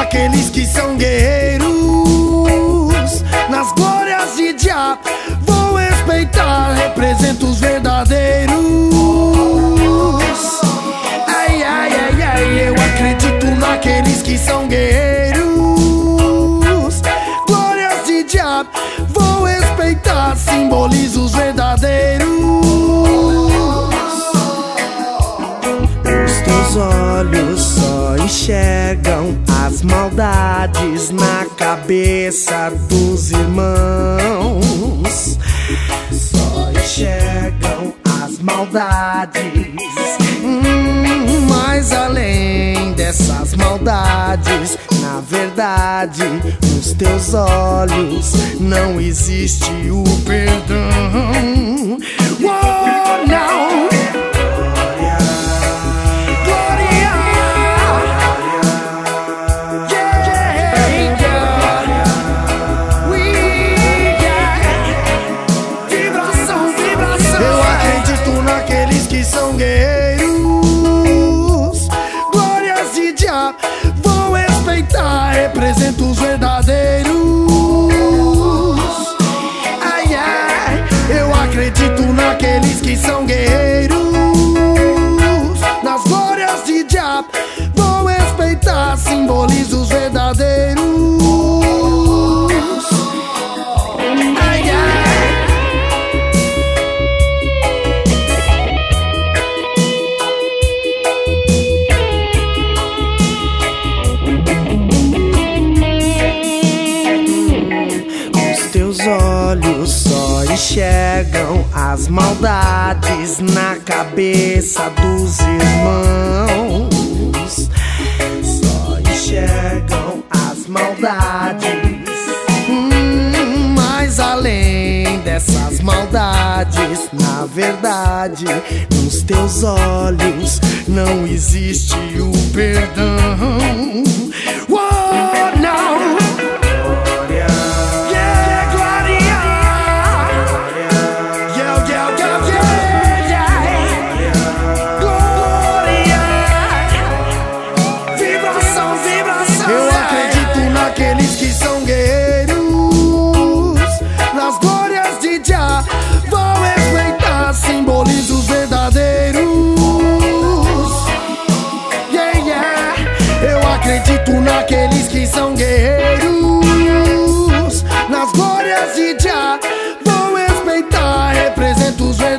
naqueles que são guerreiros. Nas glórias de Jah, vou respeitar, represento os verdadeiros. Ai, ai, ai, ai, eu acredito naqueles que são guerreiros. Glórias de Jah, vou respeitar, simbolizo os verdadeiros. Os teus olhos só enxergam as maldades na cabeça dos irmãos. Só enxergam as maldades. Mas além dessas maldades, na verdade, nos teus olhos não existe o perdão. Oh, não! São guerreiros, glórias de Jah, vou respeitar, represento os verdadeiros. Ai, ai, eu acredito naqueles que são guerreiros. Nas glórias de Jah, vou respeitar, simbolizo os verdadeiros. Ai, ai. Teus olhos só enxergam as maldades na cabeça dos irmãos. Só enxergam as maldades. Mas além dessas maldades, na verdade, nos teus olhos não existe o perdão. Oh, não! Naqueles que são guerreiros, nas glórias de Jah, vou respeitar, simbolizo os verdadeiros. Yeah, yeah. Eu acredito naqueles que são guerreiros, nas glórias de Jah, vou respeitar, represento os verdadeiros.